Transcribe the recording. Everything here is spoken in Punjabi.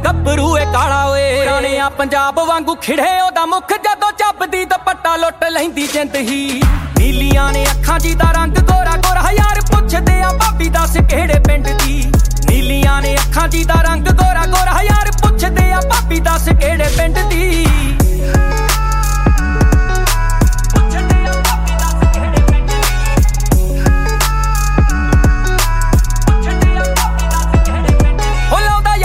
ਗੱਭਰੂ ਏ ਕਾਲਾ ਓਏ ਪੁਰਾਣਿਆਂ ਪੰਜਾਬ ਵਾਂਗੂ ਖਿੜੇ ਉਹਦਾ ਮੁਖ ਜਦੋਂ ਚੱਬਦੀ ਦੁਪੱਟਾ ਲੁੱਟ ਲੈਂਦੀ ਜਿੰਦ ਹੀ ਨੀਲੀਆਂ ਨੇ ਅੱਖਾਂ ਜੀ ਦਾ ਰੰਗ ਗੋਰਾ ਗੋਰਾ ਯਾਰ ਪੁੱਛਦੇ ਆ ਭਾਬੀ ਦੱਸ ਕਿਹੜੇ ਪਿੰਡ ਦੀ ਨੀਲੀਆਂ ਨੇ ਅੱਖਾਂ ਜੀ ਦਾ ਰੰਗ ਗੋਰਾ ਗੋਰਾ ਯਾਰ ਪੁੱਛਦੇ ਆ ਭਾਬੀ ਦੱਸ ਕਿਹੜੇ ਪਿੰਡ ਦੀ